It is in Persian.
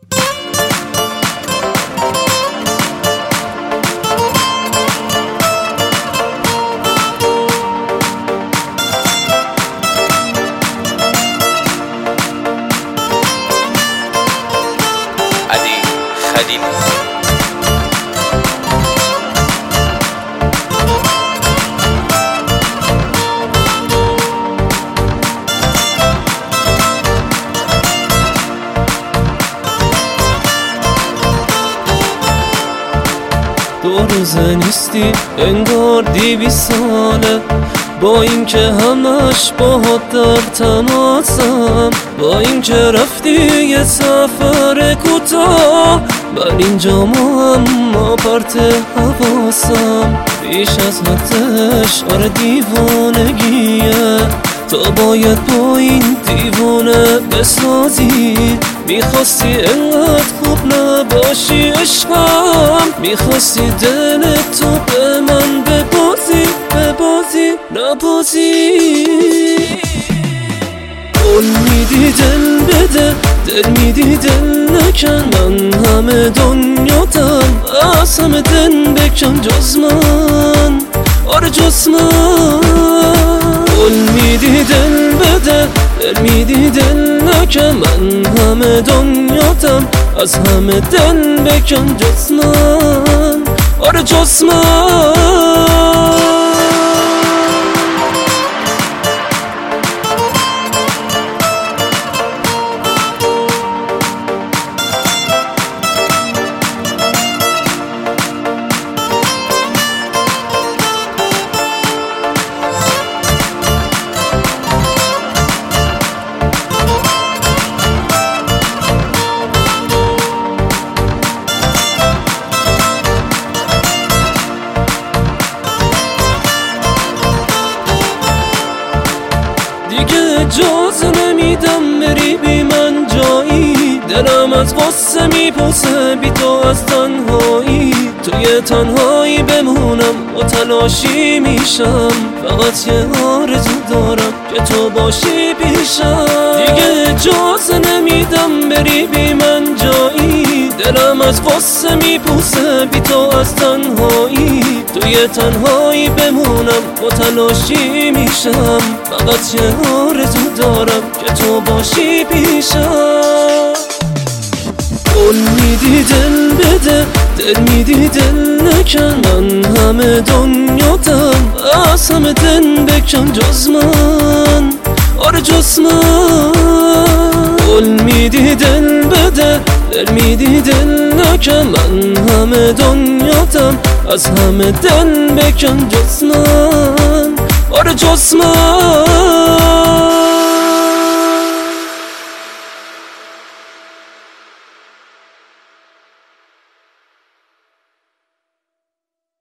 علی خلیلی دو روزه نیستی انگار 200 ساله، با اینکه همش باهات در تماسم، با اینکه رفتی یه سفر کوتاه، من اینجا اما پرت حواسم، بیش از حدش آره دیوانگیه، تا باید با این دیوانه بسازی. میخواستی انقدر خوب نباشی عشقم، میخواستی دل تو به من ببازی نبازی. قول میدی دل بده، دل میدی دل نکن، من همه دنیاتم، از همه دل بکن جز من، آره جز من. قول میدی دل بده، دل میدی دل نکن، من همه دنیاتم، از همه دل بکن جز من، آره جز من. دیگه اجازه نمیدم بری بی من جایی، دلم از غصه میپوسه بی تو از تنهایی، توی تنهایی بمونم و تلاشی میشم، فقط یه آرزو دارم که تو باشی پیشم. دیگه اجازه نمیدم بری بی من جایی، دلم از غصه میپوسه بی تو از تنهایی، توی تنهایی بمونم و تلاشی میشم، فقط یه آرزو دارم که تو باشی پیشم. قول میدی دل بده، دل میدی دل نکن، من همه دنیاتم، از همه دل بکن جز من، آره جز من. قول میدی دل بده، دل میدی دل نکن، من همه دنیاتم، از همه دل بکن جز من، آره جز من.